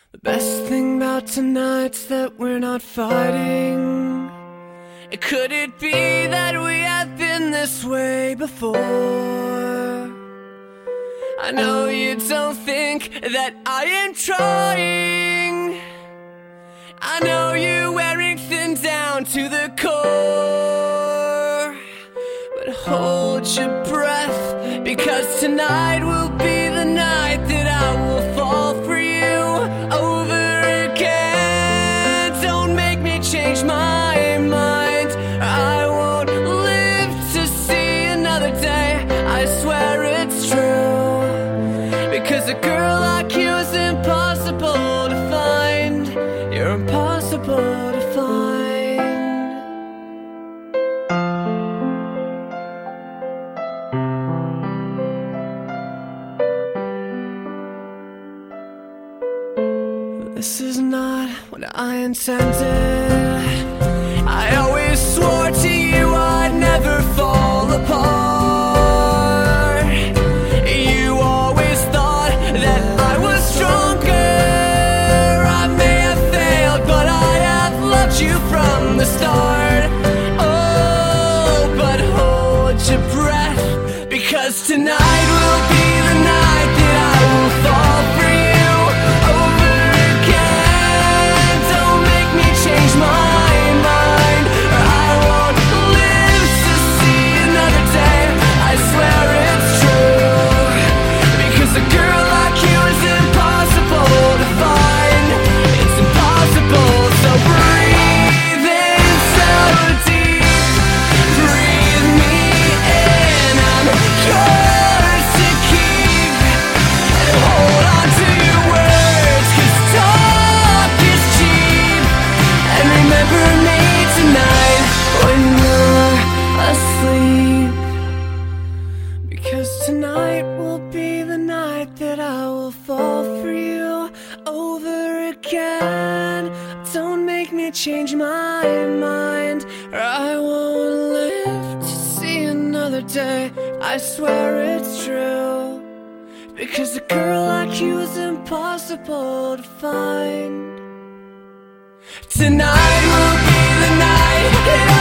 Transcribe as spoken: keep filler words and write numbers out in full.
The best thing about tonight's that we're not fighting. Could it be that we have been this way before? I know you don't think that I am trying. I know you're wearing thin down to the core. But hold your breath, because tonight will be the night that I will fall for you over again. Don't make me change my mind. I won't live to see another day. I swear it's true, because a girl like you is impossible to find. You're impossible to find. This is not what I intended. I always swore to you I'd never fall apart. You always thought that I was stronger. I may have failed, but I have loved you from the start. Oh, but hold your breath, because tonight will be the night that I will fall for you over again. Don't make me change my mind, or I won't live to see another day. I swear it's true, because a girl like you is impossible to find. It's impossible, so breathe in so deep. Breathe me in, I'm yours to keep. And hold on to your words, 'cause talk is cheap. And remember me tonight when you're asleep, because tonight will be the night that I will fall for you over again. Don't make me change my mind, or I won't live to see another day. I swear it's true, because a girl like you is impossible to find. Tonight will be the night that I